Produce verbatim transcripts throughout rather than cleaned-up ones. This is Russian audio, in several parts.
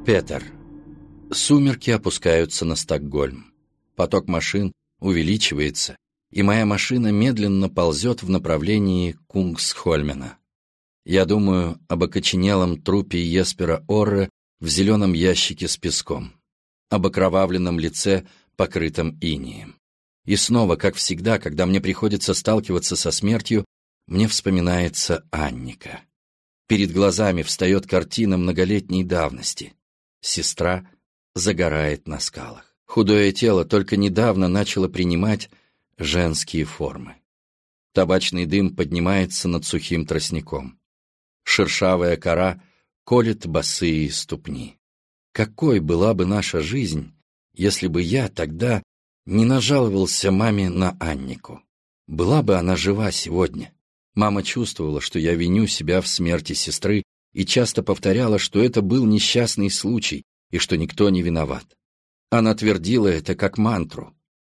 Петер. Сумерки опускаются на Стокгольм. Поток машин увеличивается, и моя машина медленно ползет в направлении Кунгсхольмена. Я думаю об окоченелом трупе Еспера Орре в зеленом ящике с песком, об окровавленном лице, покрытом инеем. И снова, как всегда, когда мне приходится сталкиваться со смертью, мне вспоминается Анника. Перед глазами встает картина многолетней давности. Сестра загорает на скалах. Худое тело только недавно начало принимать женские формы. Табачный дым поднимается над сухим тростником. Шершавая кора колет босые ступни. Какой была бы наша жизнь, если бы я тогда не нажаловался маме на Аннику? Была бы она жива сегодня. Мама чувствовала, что я виню себя в смерти сестры, и часто повторяла, что это был несчастный случай и что никто не виноват. Она твердила это как мантру.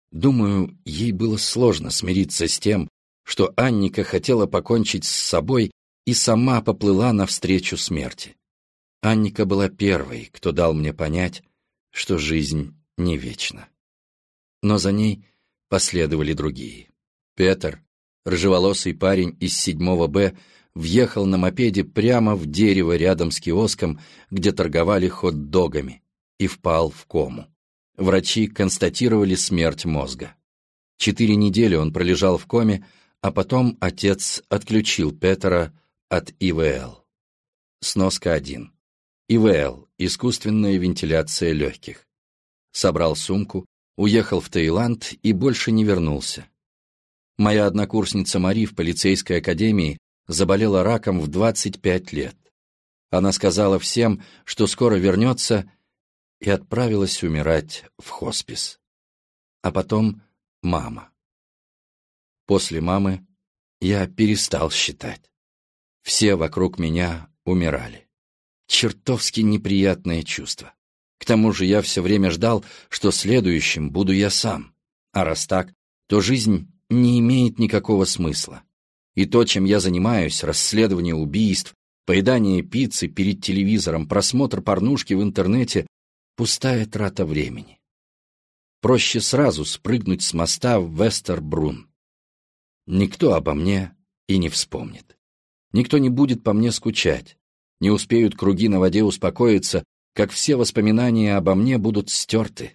Думаю, ей было сложно смириться с тем, что Анника хотела покончить с собой и сама поплыла навстречу смерти. Анника была первой, кто дал мне понять, что жизнь не вечна. Но за ней последовали другие. Петер, рыжеволосый парень из седьмого Б, въехал на мопеде прямо в дерево рядом с киоском, где торговали хот-догами, и впал в кому. Врачи констатировали смерть мозга. Четыре недели он пролежал в коме, а потом отец отключил Петера от И В Л. Сноска один. И В Л – искусственная вентиляция легких. Собрал сумку, уехал в Таиланд и больше не вернулся. Моя однокурсница Мари в полицейской академии заболела раком в двадцать пять лет. Она сказала всем, что скоро вернется, и отправилась умирать в хоспис. А потом мама. После мамы я перестал считать. Все вокруг меня умирали. Чертовски неприятное чувство. К тому же я все время ждал, что следующим буду я сам. А раз так, то жизнь не имеет никакого смысла. И то, чем я занимаюсь, расследование убийств, поедание пиццы перед телевизором, просмотр порнушки в интернете — пустая трата времени. Проще сразу спрыгнуть с моста в Вестербрун. Никто обо мне и не вспомнит. Никто не будет по мне скучать. Не успеют круги на воде успокоиться, как все воспоминания обо мне будут стерты.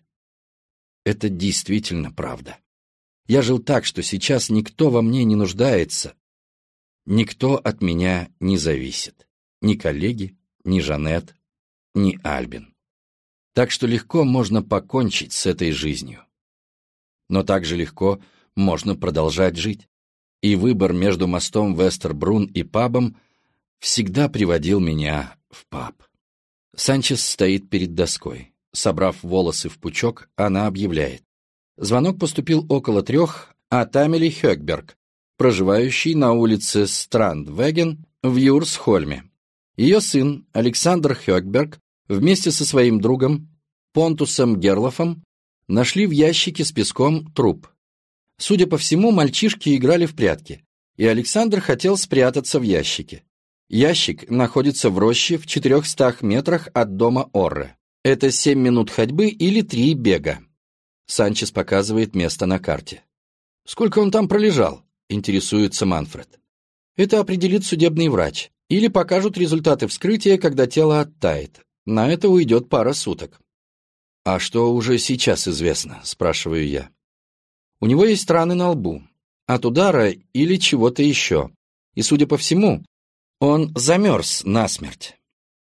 Это действительно правда. Я жил так, что сейчас никто во мне не нуждается. Никто от меня не зависит. Ни коллеги, ни Жанет, ни Альбин. Так что легко можно покончить с этой жизнью. Но также легко можно продолжать жить. И выбор между мостом Вестербрун и пабом всегда приводил меня в паб. Санчес стоит перед доской. Собрав волосы в пучок, она объявляет. Звонок поступил около трех от Амели Хёкберг, проживающей на улице Страндвеген в Юрсхольме. Ее сын Александр Хёкберг вместе со своим другом Понтусом Герлофом нашли в ящике с песком труп. Судя по всему, мальчишки играли в прятки, и Александр хотел спрятаться в ящике. Ящик находится в роще в четырехстах метрах от дома Орре. Это семь минут ходьбы или три бега. Санчес показывает место на карте. «Сколько он там пролежал?» — интересуется Манфред. «Это определит судебный врач. Или покажут результаты вскрытия, когда тело оттает. На это уйдет пара суток». «А что уже сейчас известно?» — спрашиваю я. «У него есть раны на лбу. От удара или чего-то еще. И, судя по всему, он замерз насмерть».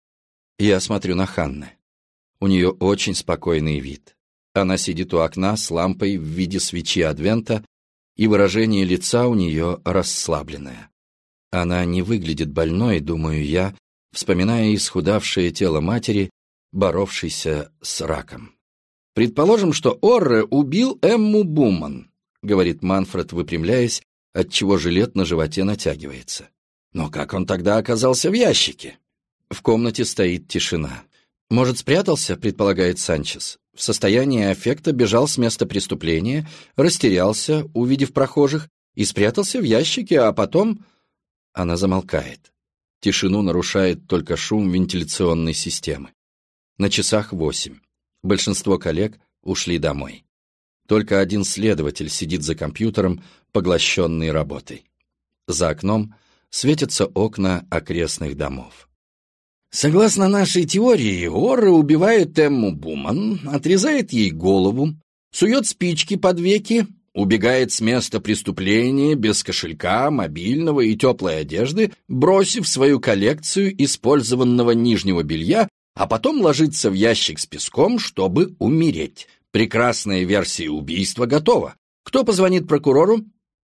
Я смотрю на Ханне. У нее очень спокойный вид. Она сидит у окна с лампой в виде свечи Адвента, и выражение лица у нее расслабленное. Она не выглядит больной, думаю я, вспоминая исхудавшее тело матери, боровшейся с раком. «Предположим, что Орре убил Эмму Буман», — говорит Манфред, выпрямляясь, отчего жилет на животе натягивается. «Но как он тогда оказался в ящике?» В комнате стоит тишина. «Может, спрятался?» — предполагает Санчес. В состоянии аффекта бежал с места преступления, растерялся, увидев прохожих, и спрятался в ящике, а потом... Она замолкает. Тишину нарушает только шум вентиляционной системы. На часах восемь. Большинство коллег ушли домой. Только один следователь сидит за компьютером, поглощенный работой. За окном светятся окна окрестных домов. Согласно нашей теории, Орра убивает Эмму Буман, отрезает ей голову, сует спички под веки, убегает с места преступления без кошелька, мобильного и теплой одежды, бросив свою коллекцию использованного нижнего белья, а потом ложится в ящик с песком, чтобы умереть. Прекрасная версия убийства готова. Кто позвонит прокурору?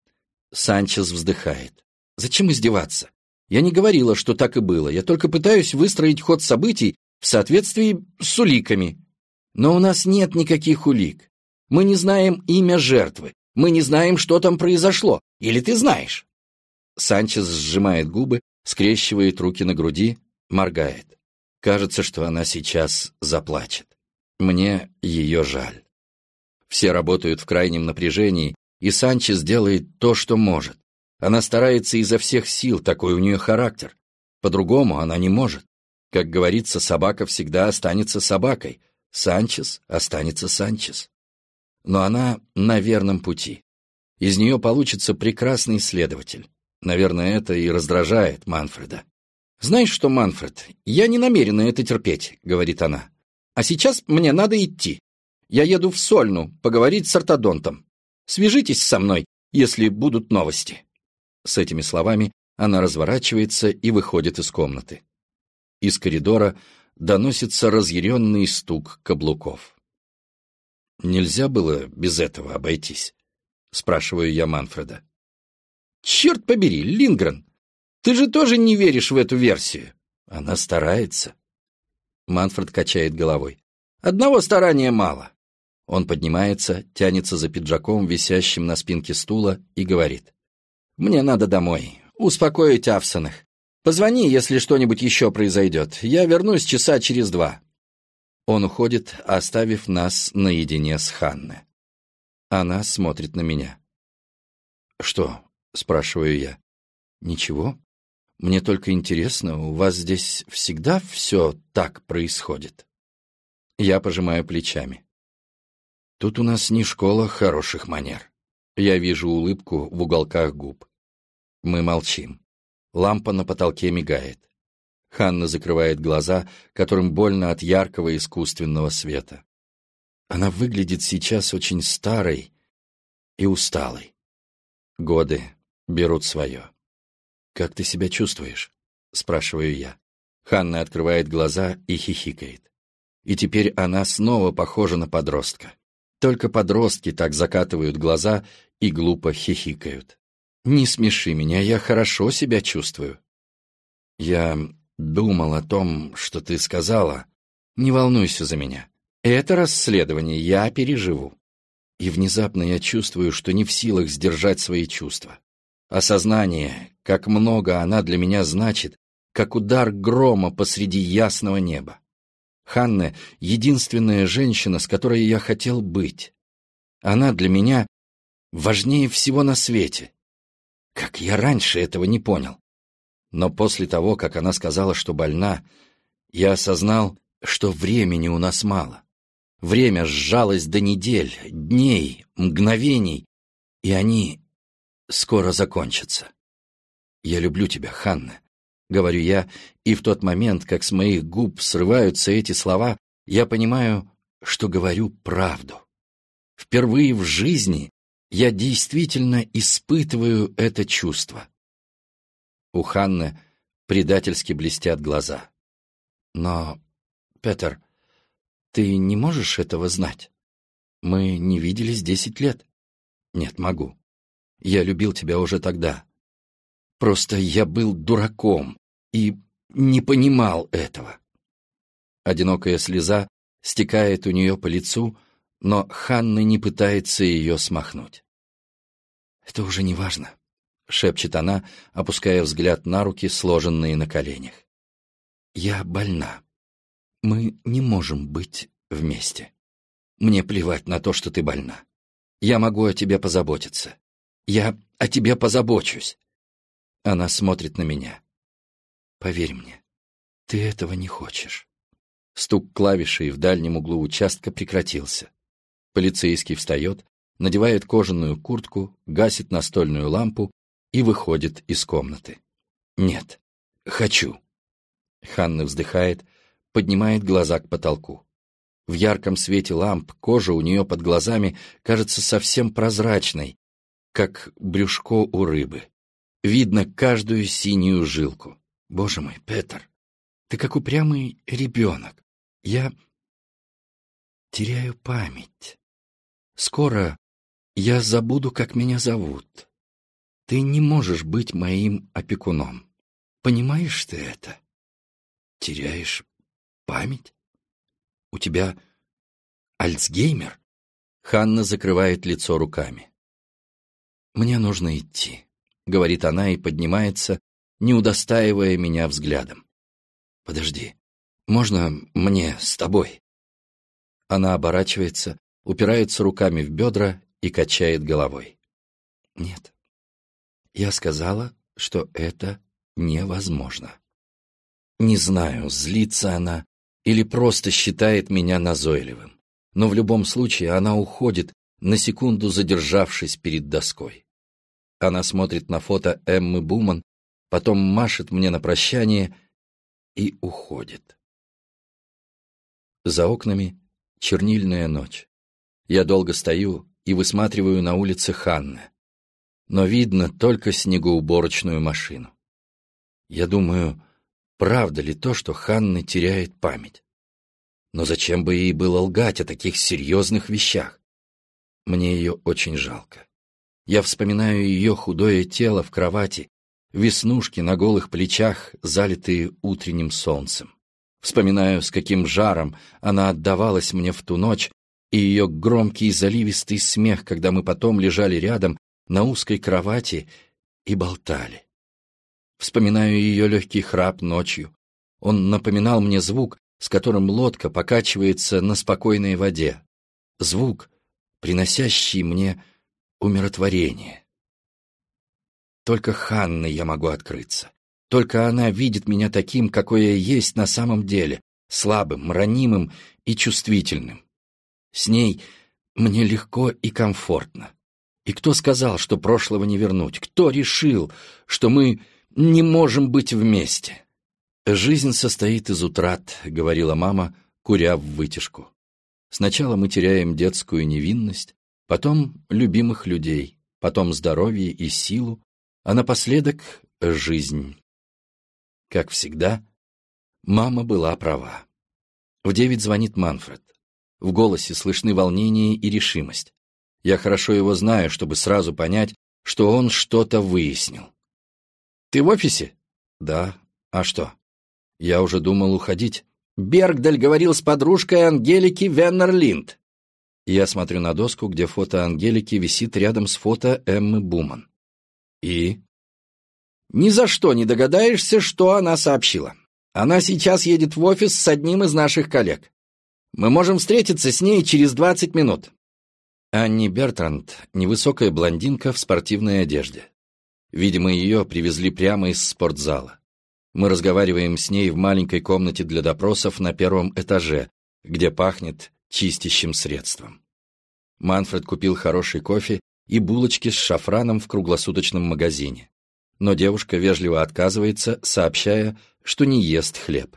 Санчес вздыхает. Зачем издеваться? Я не говорила, что так и было. Я только пытаюсь выстроить ход событий в соответствии с уликами. Но у нас нет никаких улик. Мы не знаем имя жертвы. Мы не знаем, что там произошло. Или ты знаешь? Санчес сжимает губы, скрещивает руки на груди, моргает. Кажется, что она сейчас заплачет. Мне ее жаль. Все работают в крайнем напряжении, и Санчес делает то, что может. Она старается изо всех сил, такой у нее характер. По-другому она не может. Как говорится, собака всегда останется собакой. Санчес останется Санчес. Но она на верном пути. Из нее получится прекрасный следователь. Наверное, это и раздражает Манфреда. «Знаешь что, Манфред, я не намерена это терпеть», — говорит она. «А сейчас мне надо идти. Я еду в Сольну поговорить с ортодонтом. Свяжитесь со мной, если будут новости». С этими словами она разворачивается и выходит из комнаты. Из коридора доносится разъяренный стук каблуков. «Нельзя было без этого обойтись?» — спрашиваю я Манфреда. «Черт побери, Линдгрен, ты же тоже не веришь в эту версию?» Она старается. Манфред качает головой. «Одного старания мало». Он поднимается, тянется за пиджаком, висящим на спинке стула, и говорит. «Мне надо домой, успокоить Авсонах. Позвони, если что-нибудь еще произойдет. Я вернусь часа через два». Он уходит, оставив нас наедине с Ханной. Она смотрит на меня. «Что?» — спрашиваю я. «Ничего. Мне только интересно, у вас здесь всегда все так происходит?» Я пожимаю плечами. «Тут у нас не школа хороших манер». Я вижу улыбку в уголках губ. Мы молчим. Лампа на потолке мигает. Ханна закрывает глаза, которым больно от яркого искусственного света. Она выглядит сейчас очень старой и усталой. Годы берут свое. «Как ты себя чувствуешь?» — спрашиваю я. Ханна открывает глаза и хихикает. И теперь она снова похожа на подростка. Только подростки так закатывают глаза и глупо хихикают. «Не смеши меня, я хорошо себя чувствую». «Я думал о том, что ты сказала. Не волнуйся за меня. Это расследование я переживу». И внезапно я чувствую, что не в силах сдержать свои чувства. Осознание, как много она для меня значит, как удар грома посреди ясного неба. Ханна — единственная женщина, с которой я хотел быть. Она для меня важнее всего на свете. Как я раньше этого не понял. Но после того, как она сказала, что больна, я осознал, что времени у нас мало. Время сжалось до недель, дней, мгновений, и они скоро закончатся. «Я люблю тебя, Ханна», — говорю я, и в тот момент, как с моих губ срываются эти слова, я понимаю, что говорю правду. Впервые в жизни я действительно испытываю это чувство. У Ханны предательски блестят глаза. «Но, Петер, ты не можешь этого знать? Мы не виделись десять лет». «Нет, могу. Я любил тебя уже тогда. Просто я был дураком и не понимал этого». Одинокая слеза стекает у нее по лицу, но Ханна не пытается ее смахнуть. «Это уже не важно», — шепчет она, опуская взгляд на руки, сложенные на коленях. «Я больна. Мы не можем быть вместе. Мне плевать на то, что ты больна. Я могу о тебе позаботиться. Я о тебе позабочусь». Она смотрит на меня. «Поверь мне, ты этого не хочешь». Стук клавишей в дальнем углу участка прекратился. Полицейский встает, надевает кожаную куртку, гасит настольную лампу и выходит из комнаты. «Нет, хочу». Ханна вздыхает, поднимает глаза к потолку. В ярком свете ламп кожа у нее под глазами кажется совсем прозрачной, как брюшко у рыбы. Видно каждую синюю жилку. Боже мой, Петер, ты как упрямый ребенок. Я теряю память. Скоро я забуду, как меня зовут. Ты не можешь быть моим опекуном. Понимаешь ты это? Теряешь память? У тебя Альцгеймер? Ханна закрывает лицо руками. «Мне нужно идти», — говорит она и поднимается, не удостаивая меня взглядом. «Подожди, можно мне с тобой?» Она оборачивается, упирается руками в бедра и качает головой. «Нет, я сказала, что это невозможно». Не знаю, злится она или просто считает меня назойливым, но в любом случае она уходит, на секунду задержавшись перед доской. Она смотрит на фото Эммы Буман, потом машет мне на прощание и уходит. За окнами чернильная ночь. Я долго стою и высматриваю на улице Ханны, но видно только снегоуборочную машину. Я думаю, правда ли то, что Ханна теряет память? Но зачем бы ей было лгать о таких серьезных вещах? Мне ее очень жалко. Я вспоминаю ее худое тело в кровати, веснушки на голых плечах, залитые утренним солнцем. Вспоминаю, с каким жаром она отдавалась мне в ту ночь, и ее громкий заливистый смех, когда мы потом лежали рядом на узкой кровати и болтали. Вспоминаю ее легкий храп ночью. Он напоминал мне звук, с которым лодка покачивается на спокойной воде. Звук, приносящий мне умиротворение. Только Ханне я могу открыться. Только она видит меня таким, какой я есть на самом деле, слабым, ранимым и чувствительным. С ней мне легко и комфортно. И кто сказал, что прошлого не вернуть? Кто решил, что мы не можем быть вместе? «Жизнь состоит из утрат», — говорила мама, куря в вытяжку. «Сначала мы теряем детскую невинность, потом любимых людей, потом здоровье и силу, а напоследок — жизнь». Как всегда, мама была права. В девять звонит Манфред. В голосе слышны волнение и решимость. Я хорошо его знаю, чтобы сразу понять, что он что-то выяснил. «Ты в офисе?» «Да. А что?» «Я уже думал уходить». «Бергдаль говорил с подружкой Ангелики Веннерлинд». Я смотрю на доску, где фото Ангелики висит рядом с фото Эммы Буман. «И?» «Ни за что не догадаешься, что она сообщила. Она сейчас едет в офис с одним из наших коллег. Мы можем встретиться с ней через двадцать минут». Анни Бертранд — невысокая блондинка в спортивной одежде. Видимо, ее привезли прямо из спортзала. Мы разговариваем с ней в маленькой комнате для допросов на первом этаже, где пахнет чистящим средством. Манфред купил хороший кофе и булочки с шафраном в круглосуточном магазине. Но девушка вежливо отказывается, сообщая, что не ест хлеб.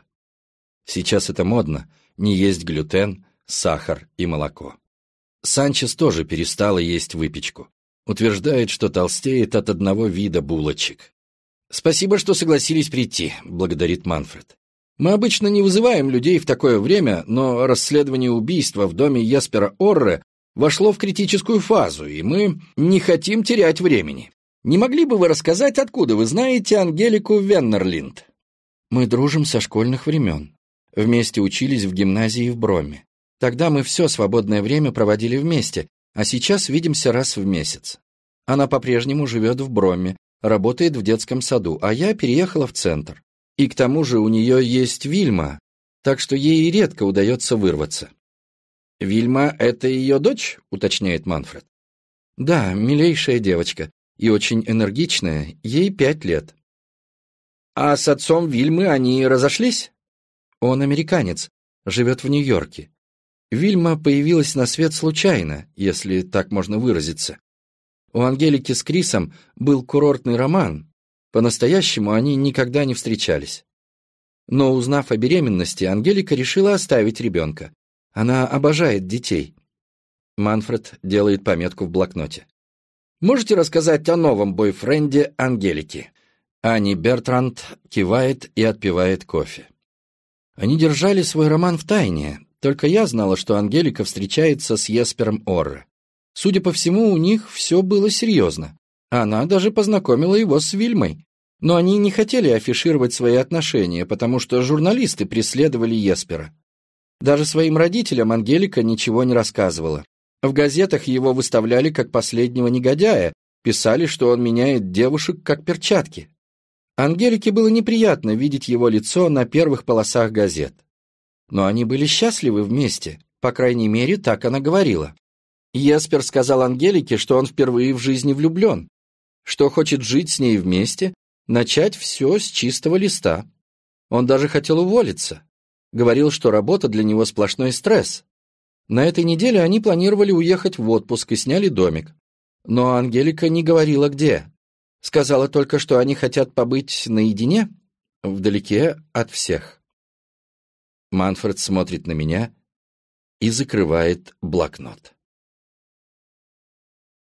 Сейчас это модно — не есть глютен, сахар и молоко. Санчес тоже перестала есть выпечку. Утверждает, что толстеет от одного вида булочек. «Спасибо, что согласились прийти», — благодарит Манфред. «Мы обычно не вызываем людей в такое время, но расследование убийства в доме Еспера Орре вошло в критическую фазу, и мы не хотим терять времени. Не могли бы вы рассказать, откуда вы знаете Ангелику Веннерлинд?» «Мы дружим со школьных времен. Вместе учились в гимназии в Броме. Тогда мы все свободное время проводили вместе, а сейчас видимся раз в месяц. Она по-прежнему живет в Броме, работает в детском саду, а я переехала в центр. И к тому же у нее есть Вильма, так что ей редко удается вырваться». «Вильма — это ее дочь?» — уточняет Манфред. «Да, милейшая девочка и очень энергичная, ей пять лет». «А с отцом Вильмы они разошлись?» «Он американец, живет в Нью-Йорке. Вильма появилась на свет случайно, если так можно выразиться. У Ангелики с Крисом был курортный роман. По-настоящему они никогда не встречались. Но, узнав о беременности, Ангелика решила оставить ребенка. Она обожает детей. Манфред делает пометку в блокноте. «Можете рассказать о новом бойфренде Ангелики?» Ани Бертранд кивает и отпивает кофе. Они держали свой роман в тайне, только я знала, что Ангелика встречается с Еспером Орре. Судя по всему, у них все было серьезно. Она даже познакомила его с Вильмой. Но они не хотели афишировать свои отношения, потому что журналисты преследовали Еспера. Даже своим родителям Ангелика ничего не рассказывала. В газетах его выставляли как последнего негодяя, писали, что он меняет девушек как перчатки. Ангелике было неприятно видеть его лицо на первых полосах газет. Но они были счастливы вместе, по крайней мере, так она говорила. Еспер сказал Ангелике, что он впервые в жизни влюблен, что хочет жить с ней вместе, начать все с чистого листа. Он даже хотел уволиться. Говорил, что работа для него сплошной стресс. На этой неделе они планировали уехать в отпуск и сняли домик. Но Ангелика не говорила, где. Сказала только, что они хотят побыть наедине, вдалеке от всех. Манфред смотрит на меня и закрывает блокнот.